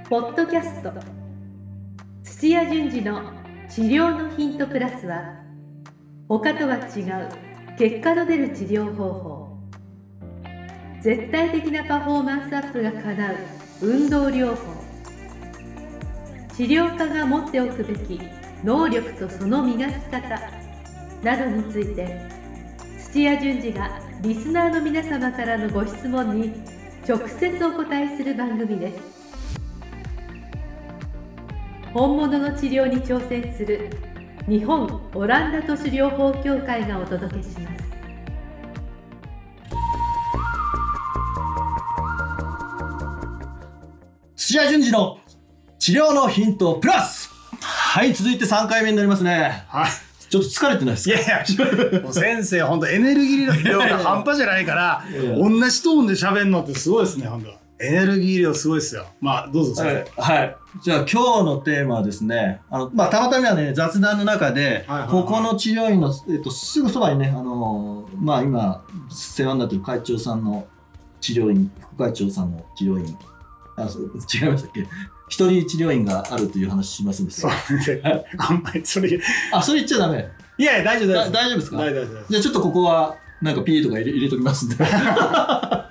ポッドキャスト土屋順次の治療のヒントプラスは、他とは違う結果の出る治療方法、絶対的なパフォーマンスアップが叶う運動療法、治療家が持っておくべき能力とその磨き方などについて、土屋順次がリスナーの皆様からのご質問に直接お答えする番組です。本物の治療に挑戦する日本オランダ都市療法協会がお届けします。 土屋順次の治療のヒントプラス。はい、続いて3回目になりますね。 はい。 ちょっと疲れてないですか？ いやいや、もう先生本当エネルギー量が半端じゃないから同じトーンで喋るのってすごいですね。本当エネルギー量すごいですよ。まあどうぞ先生。 はい。じゃあ今日のテーマはですね、たまたまね、雑談の中で、ここの治療院の、すぐそばにね、今世話になっている会長さんの治療院、副会長さんの治療院、違いましたっけ？一人治療院があるという話しますんですよ。 そうあんまりそれ言っちゃダメ。 いやいや大丈夫大丈夫ですか？ 大丈夫です。 じゃあちょっとここはなんか P とか入れときますんで。はい。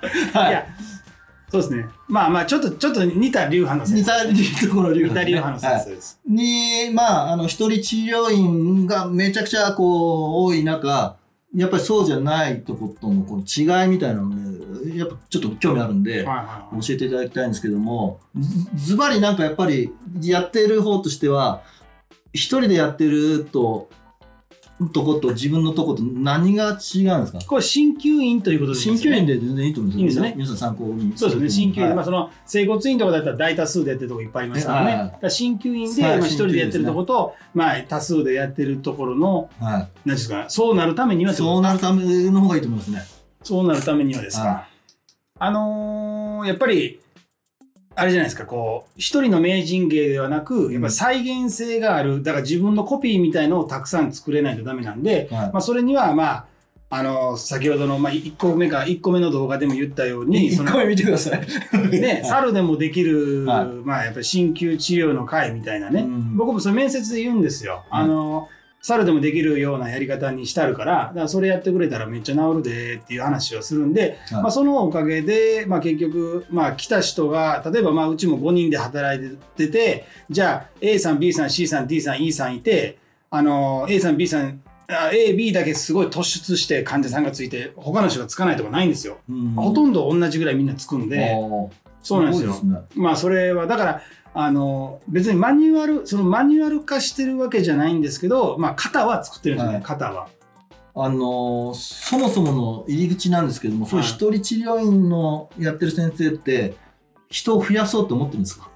いやそうですね。まあちょっと似た流派の先生。似た流派の先生です。 一人治療院がめちゃくちゃ多い中、やっぱりそうじゃないとことのこの違いみたいなので、やっぱちょっと興味あるんで、教えていただきたいんですけども、ズバリなんかやっぱりやってる方としては、一人でやってるとこと自分のとこと何が違うんですか？ これ鍼灸院ということですね。 鍼灸院で全然いいと思うんですよね。皆さん参考に。 そうですね。鍼灸院、その整骨院とかだったら大多数でやってるとこいっぱいありますからね。鍼灸院で一人でやってるとこと、多数でやってるところの、何ですか、そうなるためにはそうなるための方がいいと思いますね。 そうなるためにはですか。やっぱりあれじゃないですか、一人の名人芸ではなく、やっぱ再現性がある、だから自分のコピーみたいのをたくさん作れないとダメなんで、それには先ほどの1個目の動画でも言ったように、 1個目見てください。 ね、猿でもできる、やっぱり鍼灸治療の会みたいなね、僕もそれ面接で言うんですよ。猿でもできるようなやり方にしてあるから、それやってくれたらめっちゃ治るでっていう話をするんで、そのおかげで、結局、来た人が、例えばうちも5人で働いてて、じゃあ A さん、B さん、C さん、D さん、E さんいて、A さん、B さん、A、B だけすごい突出して患者さんがついて、他の人がつかないとかないんですよ。ほとんど同じぐらいみんなつくんで、そうなんですよ。それは、だから、別にマニュアル化してるわけじゃないんですけど、型は作ってるんですよね、型は。 そもそもの入り口なんですけども、そういう一人治療院のやってる先生って、人を増やそうと思ってるんですか？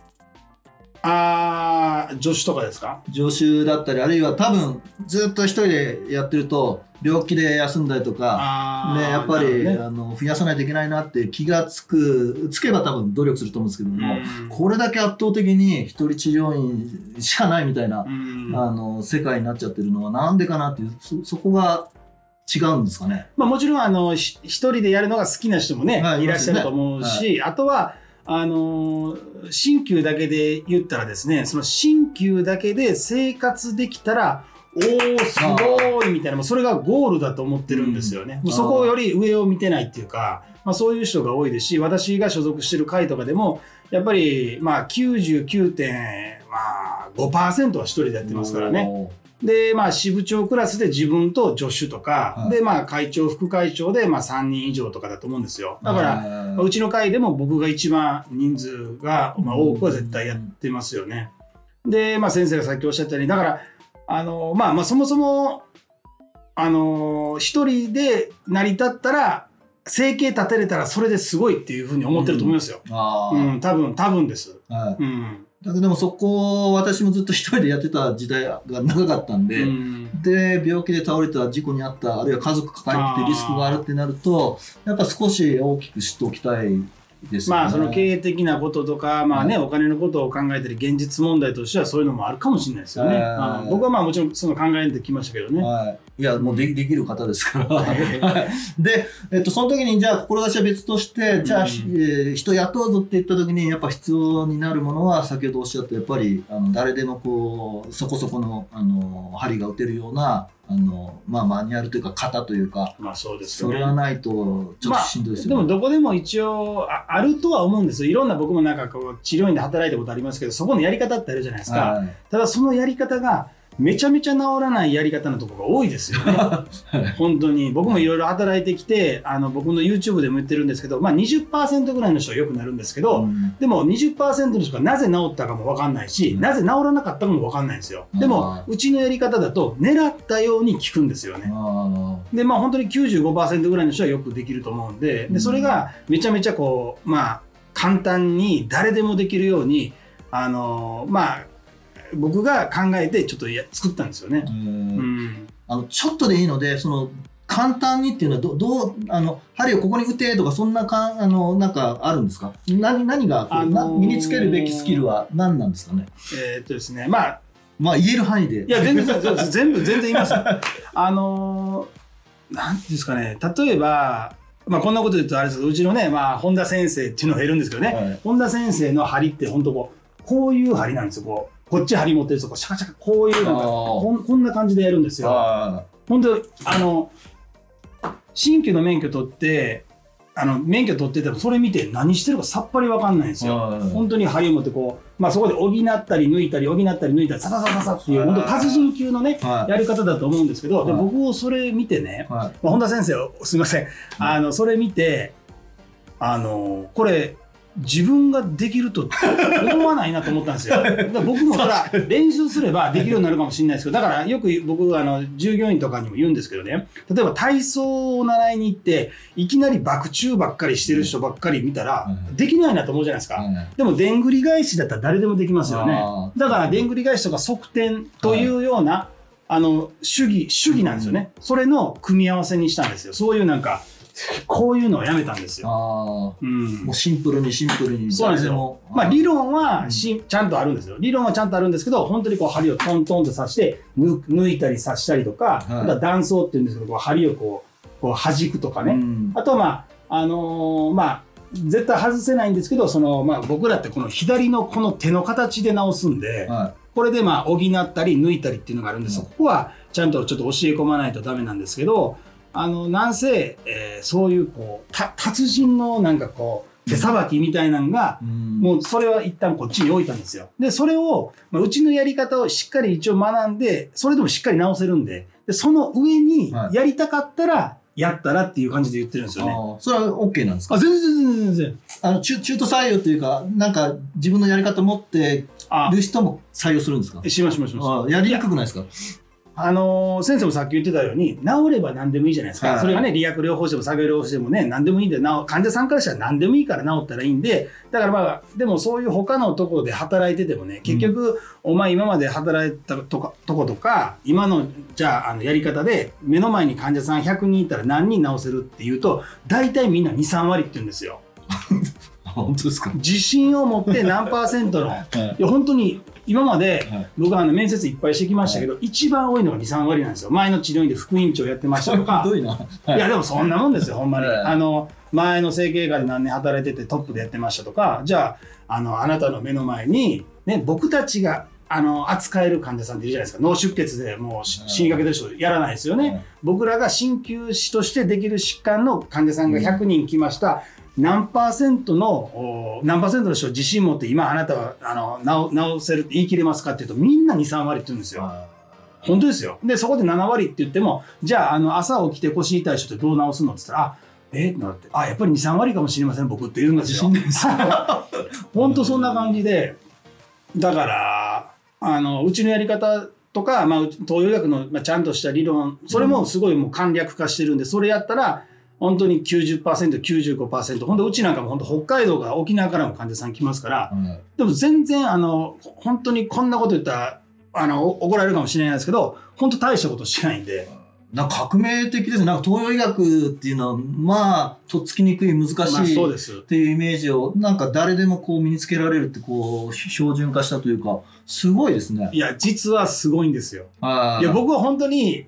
助手とかですか？ 助手だったり、あるいは多分ずっと一人でやってると病気で休んだりとか、やっぱり、増やさないといけないなって気がつけば多分努力すると思うんですけども、これだけ圧倒的に一人治療院しかないみたいな、世界になっちゃってるのはなんでかなっていう、そこが違うんですかね。 もちろん一人でやるのが好きな人もね、いらっしゃると思うし、あとは鍼灸だけで言ったらですね、その鍼灸だけで生活できたら、すごいみたいな、それがゴールだと思ってるんですよね。そこより上を見てないっていうか、そういう人が多いですし、私が所属してる会とかでも、やっぱり99.5% は一人でやってますからね。で、支部長クラスで自分と助手とか、で、会長、副会長で、3人以上とかだと思うんですよ。だから、うちの会でも僕が一番人数が、多くは絶対やってますよね。で、先生がさっきおっしゃったように、だから、そもそも、一人で成り立ったら、生計立てれたらそれですごいっていうふうに思ってると思いますよ。多分です。 だけどもそこ私もずっと一人でやってた時代が長かったんで、で病気で倒れた、事故に遭った、あるいは家族抱えてリスクがあるってなると、やっぱ少し大きくしておきたいですよね。 まあその経営的なこととか、まあね、お金のことを考えたり現実問題としてはそういうのもあるかもしれないですよね。僕はまあもちろんその考えてきましたけどね。 いやもうできる方ですからで、その時にじゃあ志は別としてじゃあ、人雇うぞって言った時にやっぱ必要になるものは先ほどおっしゃったやっぱり誰でもこうそこそこの針が打てるようなまあ、マニュアルというか型というか、 まあそうですよね、 それはないとちょっとしんどいですよね。 まあ、でもどこでも一応 あるとは思うんですよ。いろんな僕もなんかこう治療院で働いたことありますけど、そこのやり方ってあるじゃないですか、はい、ただそのやり方がめちゃめちゃ治らないやり方のところが多いですよね本当に僕もいろいろ働いてきて僕の YouTube でも言ってるんですけど、まあ、20% ぐらいの人は良くなるんですけど、でも 20% の人がなぜ治ったかも分かんないし、なぜ治らなかったかも分かんないんですよ。でもうちのやり方だと狙ったように効くんですよね。でまあ本当に 95% ぐらいの人はよくできると思うんで、それがめちゃめちゃこうまあ簡単に誰でもできるようにまあ僕が考えてちょっと作ったんですよね。 ちょっとでいいので簡単にっていうのはどう針をここに打てとかそんななんかあるんですか？何が身につけるべきスキルは何なんですかね？ ですね、まあ言える範囲で。 いや全然言います。なんていうんですかね、例えばまあこんなこと言うとあれですけど、うちのね、まあ本田先生っていうのがいるんですけどね、はい、本田先生の針って本当こういう針なんですよ。こっち針持ってるとシャカシャカこういうなんかこんな感じでやるんですよ。本当新規の免許取って免許取っててもそれ見て何してるかさっぱり分かんないんですよ。本当に針を持ってまあ、そこで補ったり抜いたり補ったり抜いたりサササササっていう本当達人級のねやり方だと思うんですけど、で僕をそれ見てね、まあ、本田先生すいませんそれ見てこれ自分ができると思わないなと思ったんですよ。だから僕もそれは練習すればできるようになるかもしれないですけど、だからよく僕従業員とかにも言うんですけどね、例えば体操を習いに行っていきなりバク宙ばっかりしてる人ばっかり見たらできないなと思うじゃないですか。でもでんぐり返しだったら誰でもできますよね。だからでんぐり返しとか側転というような主義なんですよね。それの組み合わせにしたんですよ。そういうなんかこういうのをやめたんですよ。 もうシンプルに。 そうなんですよ。まあ理論はちゃんとあるんですよ。理論はちゃんとあるんですけど、本当に針をトントンと刺して抜いたり刺したりとか、あとは断層っていうんですけど、針をこう弾くとかね。あとはまあ絶対外せないんですけど、まあ僕らってこの左のこの手の形で直すんで、これでまあ補ったり抜いたりっていうのがあるんですよ。ここはちゃんとちょっと教え込まないとダメなんですけど。なんせ、そういう達人のなんか手さばきみたいなのが、もうそれは一旦こっちに置いたんですよ。でそれを、うちのやり方をしっかり一応学んで、それでもしっかり直せるんで、その上にやりたかったらやったらっていう感じで言ってるんですよね。 それは OK なんですか？ 全然中途採用というか、なんか自分のやり方持ってる人も採用するんですか？ します。 やりにくくないですか？ 先生もさっき言ってたように治れば何でもいいじゃないですか、それがね理学療法士でも作業療法士でもね何でもいいんで、患者さんからしたら何でもいいから治ったらいいんで、だからまあでもそういう他のところで働いててもね、結局、お前今まで働いたとことか今のじゃあやり方で目の前に患者さん100人いたら何人治せるっていうと大体みんな 2,3 割って言うんですよ。 本当ですか？ 自信を持って何%のいや本当に今まで僕は面接いっぱいしてきましたけど、一番多いのが 2,3 割なんですよ。前の治療院で副院長やってましたとか。 ひどいな。 いやでもそんなもんですよほんまに。前の整形外で何年働いててトップでやってましたとか、じゃああなたの目の前にね僕たちが扱える患者さんっているじゃないですか。脳出血でもう死にかけてる人やらないですよね。僕らが鍼灸師としてできる疾患の患者さんが100人来ました。何パーセントの人自信持って今あなたは治せるって言い切れますかっていうと、みんな 2,3 割って言うんですよ。本当ですよ。でそこで7割って言っても、じゃあ朝起きて腰痛い人ってどう治すのって言ったらやっぱり 2,3 割かもしれません僕って言うんですよ。本当そんな感じで、だからうちのやり方とか、東洋医学のちゃんとした理論、それもすごいもう簡略化してるんで、それやったら本当に 90%、95%、本当うちなんかも本当北海道から沖縄からも患者さん来ますから、でも全然本当にこんなこと言ったら怒られるかもしれないですけど、本当大したことしないんで。 なんか革命的ですね。なんか東洋医学っていうのは、まあ、とっつきにくい、難しいっていうイメージを、なんか誰でもこう身につけられるって、こう、標準化したというか、すごいですね。 いや、実はすごいんですよ。いや、僕は本当に、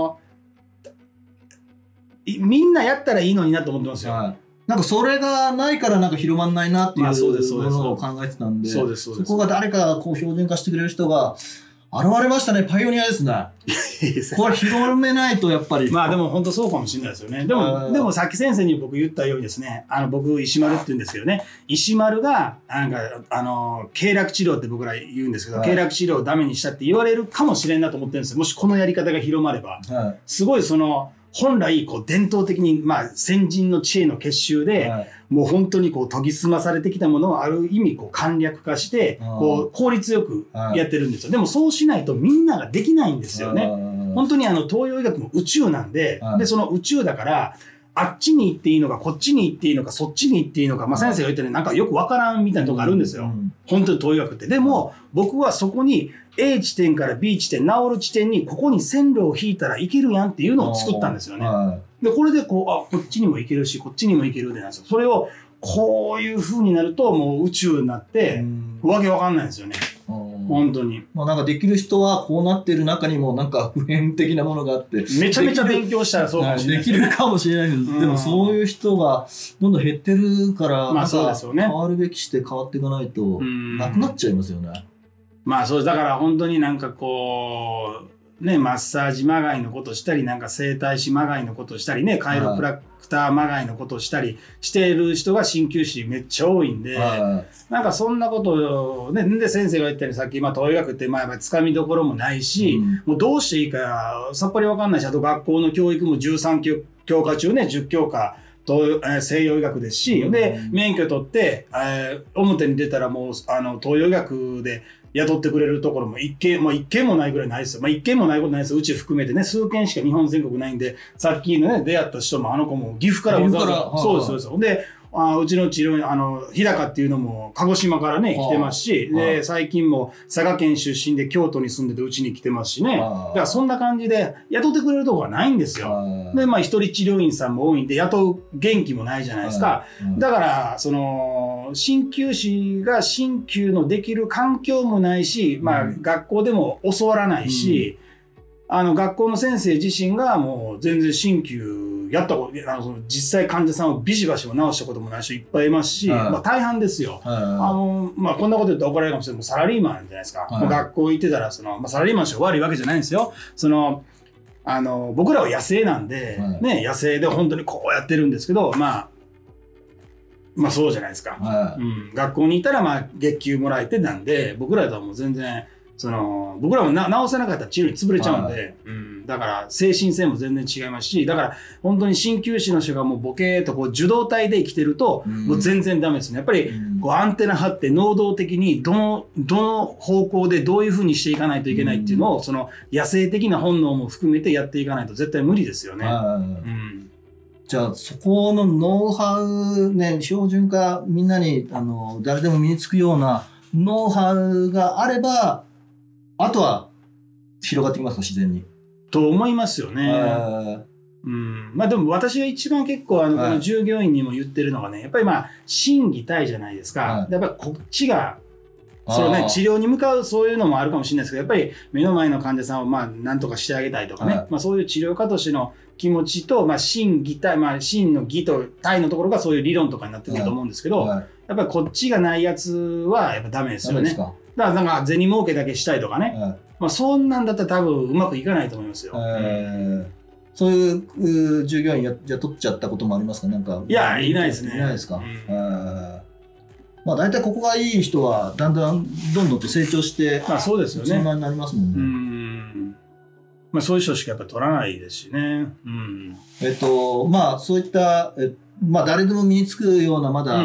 みんなやったらいいのになと思ってますよ。 なんかそれがないからなんか広まんないなっていうものを考えてたんで、そこが誰かこう標準化してくれる人が現れましたね。パイオニアですね。これ広めないとやっぱり。 まあでも本当そうかもしれないですよね。でもさっき先生に僕言ったようにですね、僕石丸って言うんですけどね、石丸がなんか経絡治療って僕ら言うんですけど、経絡治療をダメにしたって言われるかもしれんなと思ってるんですよ。もしこのやり方が広まれば、すごい本来こう伝統的にまあ先人の知恵の結集で、もう本当にこう研ぎ澄まされてきたものをある意味こう簡略化してこう効率よくやってるんですよ。でもそうしないとみんなができないんですよね。本当に東洋医学も宇宙なんで、でその宇宙だからあっちに行っていいのかこっちに行っていいのかそっちに行っていいのか、まあ、先生が言ったようになんかよくわからんみたいなとこあるんですよ。本当に東洋医学って。でも僕はそこにA 地点から B 地点、治る地点にここに線路を引いたらいけるやんっていうのを作ったんですよね。で、これでこう、こっちにも行けるし、こっちにも行けるでなんですよ。それをこういう風になるともう宇宙になって、わけわかんないんですよね。本当に。 まあなんかできる人はこうなってる中にもなんか普遍的なものがあって。 めちゃめちゃ勉強したらそうかもしれない。 できるかもしれないけど、でもそういう人がどんどん減ってるから、 まあそうですよね。 変わるべきして変わっていかないと、なくなっちゃいますよね。 まあそうだから本当になんかこうねマッサージまがいのことしたりなんか整体師まがいのことしたりねカイロプラクターまがいのことしたりしている人が鍼灸師めっちゃ多いんで、なんかそんなことをねで先生が言ったようにさっき東洋医学ってまあやっぱりつかみどころもないし、もうどうしていいかさっぱりわかんないし、あと学校の教育も13教科中ね10教科西洋医学ですし、で免許取って表に出たらもう東洋医学で雇ってくれるところも一件もないぐらいないですよ。まあ一件もないことないですよ。うち含めてね、数件しか日本全国ないんで、さっきのね、出会った人も子も岐阜からわざわざ、そうです、そうです。で、うちの治療院、日高っていうのも鹿児島からね、来てますし、で、最近も佐賀県出身で京都に住んでてうちに来てますしね。だからそんな感じで雇ってくれるところはないんですよ。で、まあ一人治療院さんも多いんで、雇う元気もないじゃないですか。だから、鍼灸師が鍼灸のできる環境もないし、まあ学校でも教わらないし、学校の先生自身がもう全然鍼灸やったこと実際患者さんをビシバシも治したこともない人いっぱいいますし、まあ大半ですよ。まあこんなこと言ったら怒られるかもしれないけど、サラリーマンじゃないですか。もう学校行ってたらまあ、サラリーマンしか悪いわけじゃないんですよ。僕らは野生なんで、ね、野生で本当にこうやってるんですけど、まあそうじゃないですか。学校にいたらまあ月給もらえてなんで、僕らとはもう全然僕らも治せなかったら治療に潰れちゃうんで、だから精神性も全然違いますし、だから本当に鍼灸師の人がもうボケーとこう受動体で生きてると、もう全然ダメですね。やっぱりこうアンテナ張って能動的にどの方向でどういうふうにしていかないといけないっていうのを、野生的な本能も含めてやっていかないと絶対無理ですよね。 じゃあそこのノウハウね、標準化みんなに誰でも身につくようなノウハウがあれば、あとは広がってきますか、自然に。 と思いますよね。まあでも私が一番結構この従業員にも言ってるのがね、やっぱりまあ心技体じゃないですか。やっぱりこっちが治療に向かうそういうのもあるかもしれないですけど、やっぱり目の前の患者さんをまあ何とかしてあげたいとかね、まあそういう治療家としての気持ちと、まあ心技体、まあ心の技と体のところがそういう理論とかになってくると思うんですけど、やっぱりこっちがないやつはやっぱダメですよね。だからなんか銭儲けだけしたいとかね、まあそんなんだったら多分うまくいかないと思いますよ。 そういう従業員雇っちゃったこともありますか？なんか。 いや、いないですね。 いないですか。まあ大体ここがいい人はだんだんどんどんと成長して、 まあそうですよね。 そんなになりますもんね。 まあそういう人しかやっぱ取らないですしね。 まあそういったまあ誰でも身につくようなまだ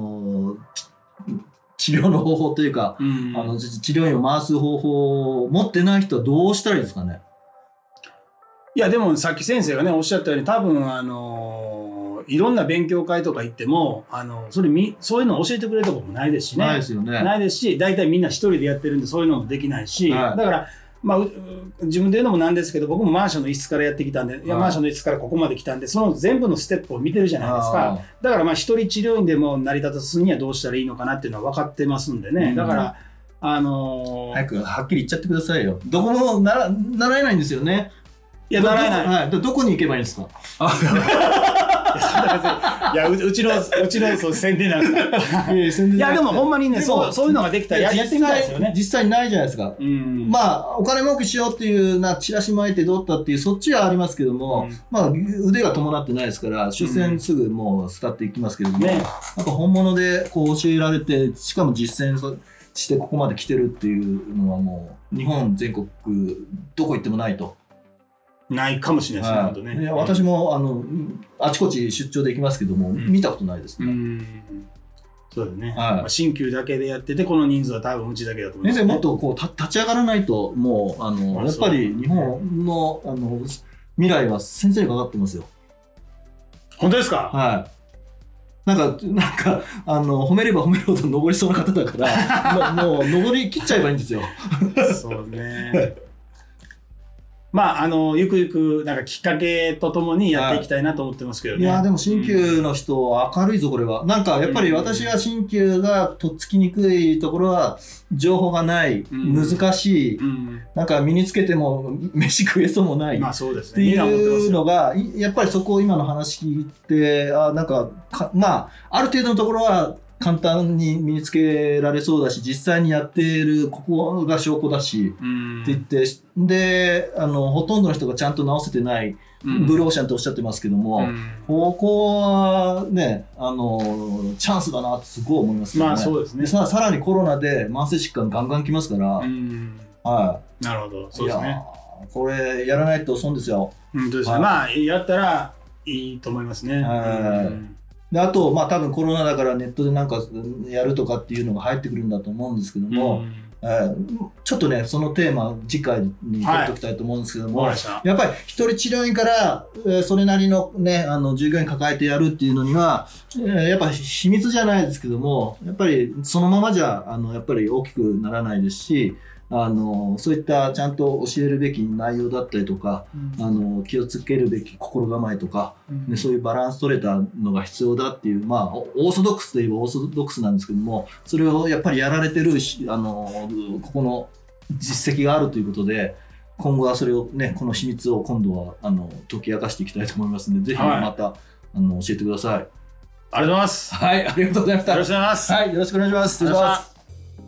治療の方法というか、治療院を回す方法を持ってない人はどうしたらいいですかね。 いやでもさっき先生がねおっしゃったように多分いろんな勉強会とか行ってもそういうのを教えてくれるところもないですしね。 ないですよね。 ないですし、大体みんな一人でやってるんでそういうのもできないし、だからまあ、自分で言うのもなんですけど、僕もマンションの一室からやってきたんで、いやマンションの一室からここまで来たんで、その全部のステップを見てるじゃないですか。だからまあ一人治療院でも成り立たすにはどうしたらいいのかなっていうのは分かってますんでね。だから早くはっきり言っちゃってくださいよ。どこも習えないんですよね。 いや、習えない。 はい、どこに行けばいいんですか。 いや、うちのそう宣伝なんですか。いや、でもほんまにね、そういうのができたらやってみたいですよね。 実際ないじゃないですか。まあお金儲けしようっていうチラシ巻いてどうったっていうそっちはありますけども、まあ腕が伴ってないですから出世すぐもう伝っていきますけども、なんか本物でこう教えられて、しかも実践してここまで来てるっていうのはもう日本全国どこ行ってもないと。 ないかもしれないですね。 私もあちこち出張で行きますけども、見たことないですね。 そうですね。鍼灸だけでやってて、この人数は多分うちだけだと思います。 先生もっとこう立ち上がらないと、もうやっぱり日本の未来は先生にかかってますよ。 本当ですか？ はい。なんか褒めれば褒めるほど登りそうな方だからもう登り切っちゃえばいいんですよ。 そうね。まあゆくゆくなんかきっかけとともにやっていきたいなと思ってますけどね。 いやでも鍼灸の人明るいぞこれは。なんかやっぱり私は鍼灸がとっつきにくいところは情報がない、難しい、なんか身につけても飯食えそうもないっていうのがやっぱりそこを今の話聞いてなんかまあある程度のところは簡単に身につけられそうだし、実際にやっているここが証拠だしって言って、でほとんどの人がちゃんと治せてないブルーオーシャンっておっしゃってますけども、ここはねチャンスだなってすごい思いますけどね。 まあそうですね。 さらにコロナで慢性疾患ガンガンきますから、はい。 なるほど、そうですね。 これやらないと損ですよ。 本当ですね。まあやったらいいと思いますね。 であと多分コロナだからネットでなんかやるとかっていうのが入ってくるんだと思うんですけども、ちょっとねそのテーマ次回に取っておきたいと思うんですけども、やっぱり一人治療院からそれなりのね従業員抱えてやるっていうのにはやっぱ秘密じゃないですけども、やっぱりそのままじゃやっぱり大きくならないですし、そういったちゃんと教えるべき内容だったりとか、気をつけるべき心構えとか、そういうバランス取れたのが必要だっていう、オーソドックスといえばオーソドックスなんですけども、それをやっぱりやられてるここの実績があるということで、今後はそれをねこの秘密を今度は解き明かしていきたいと思いますので、ぜひまた、教えてください。 ありがとうございます。 はい、ありがとうございました。 よろしくお願いします。 はい、よろしくお願いします。失礼します。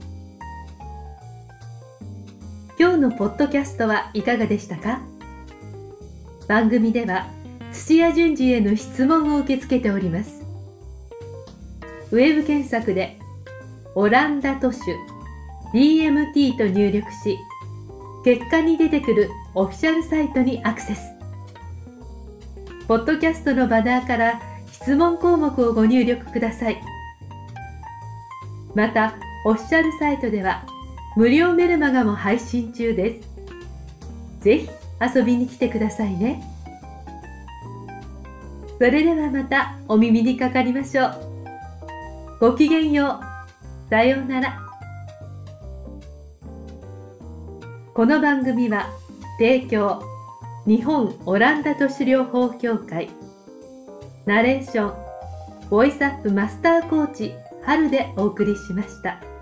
今日のポッドキャストはいかがでしたか？番組では土屋順次への質問を受け付けております。ウェブ検索でオランダ都市 DMT と入力し、結果に出てくるオフィシャルサイトにアクセス。ポッドキャストのバナーから質問項目をご入力ください。またオフィシャルサイトでは無料メルマガも配信中です。ぜひ遊びに来てくださいね。それではまたお耳にかかりましょう。ごきげんよう。さようなら。この番組は提供日本オランダ都市療法協会、ナレーションボイスアップマスターコーチ春でお送りしました。